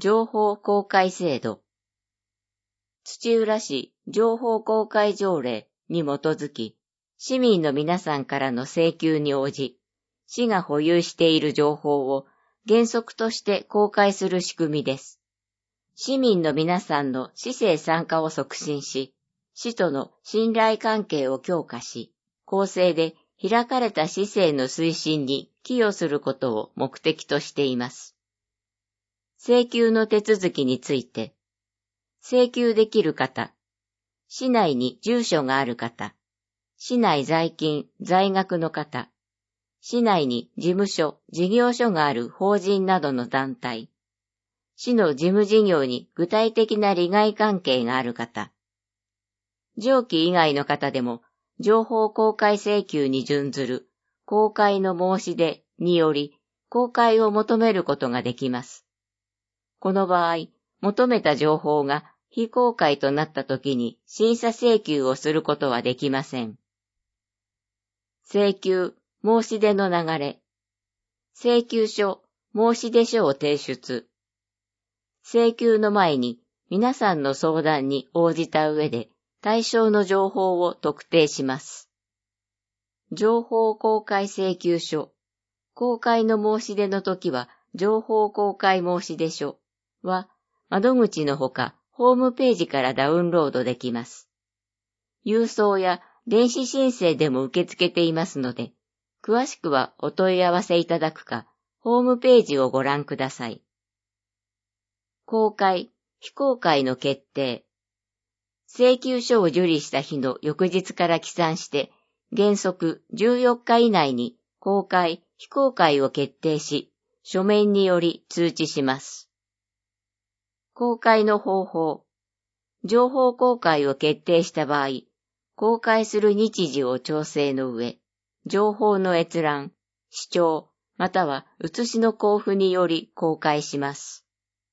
情報公開制度。土浦市情報公開条例に基づき、市民の皆さんからの請求に応じ、市が保有している情報を原則として公開する仕組みです。市民の皆さんの市政参加を促進し、市との信頼関係を強化し、公正で開かれた市政の推進に寄与することを目的としています。請求の手続きについて、請求できる方、市内に住所がある方、市内在勤・在学の方、市内に事務所・事業所がある法人などの団体、市の事務事業に具体的な利害関係がある方、上記以外の方でも、情報公開請求に準ずる公開の申し出により公開を求めることができます。この場合、求めた情報が非公開となったときに審査請求をすることはできません。請求・申し出の流れ。請求書・申し出書を提出。請求の前に皆さんの相談に応じた上で対象の情報を特定します。情報公開請求書。公開の申し出のときは情報公開申し出書は窓口のほかホームページからダウンロードできます。郵送や電子申請でも受け付けていますので、詳しくはお問い合わせいただくか、ホームページをご覧ください。公開・非公開の決定。請求書を受理した日の翌日から起算して、原則14日以内に公開・非公開を決定し、書面により通知します。公開の方法。情報公開を決定した場合、公開する日時を調整の上、情報の閲覧、視聴、または写しの交付により公開します。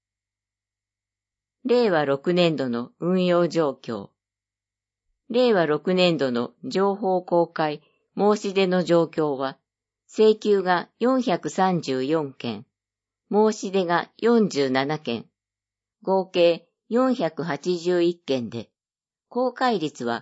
令和6年度の運用状況。令和6年度の情報公開申し出の状況は、請求が434件、申し出が47件、合計481件で、公開率は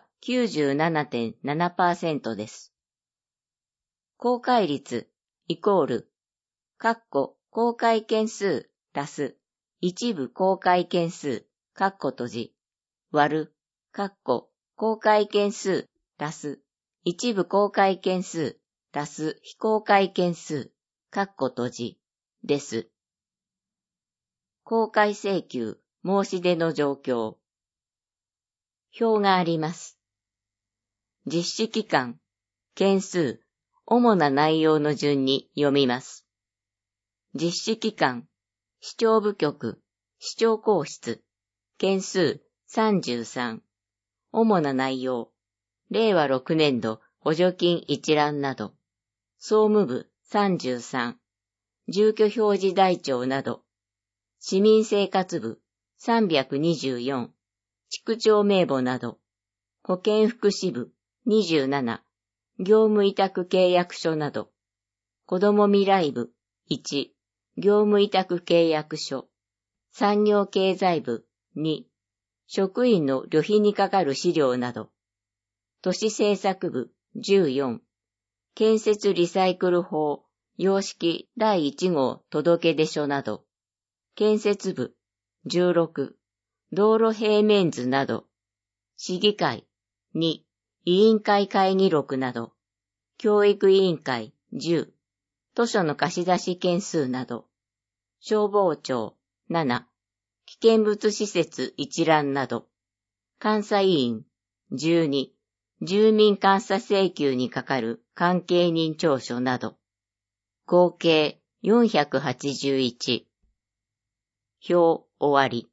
97.7% です。公開率イコール、公開件数足す一部公開件数閉じ割る公開件数足す一部公開件数足す非公開件数閉じです。公開請求申し出の状況。表があります。実施期間、件数、主な内容の順に読みます。実施期間、市長部局、市長公室、件数33、主な内容、令和6年度補助金一覧など、総務部33、住居表示台帳など、市民生活部324、地区長名簿など、保健福祉部27、業務委託契約書など、子ども未来部1、業務委託契約書、産業経済部2、職員の旅費にかかる資料など、都市政策部14、建設リサイクル法、様式第1号届出書など、建設部16、道路平面図など、市議会2、委員会会議録など、教育委員会10、図書の貸し出し件数など、消防庁7、危険物施設一覧など、監査委員12、住民監査請求にかかる関係人調書など、合計481。表終わり。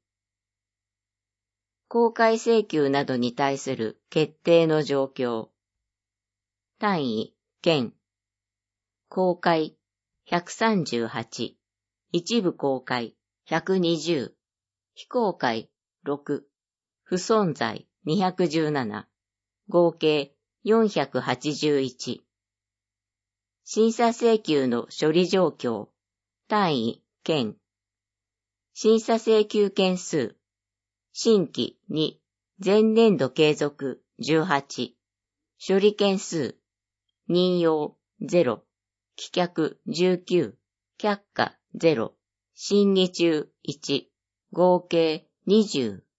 公開請求などに対する決定の状況。単位、県。公開、138。一部公開、120。非公開、6。不存在、217。合計、481。審査請求の処理状況。単位、県。 審査請求件数、新規2、前年度継続18、処理件数、任用0、棄却19、却下0、審議中1、合計20。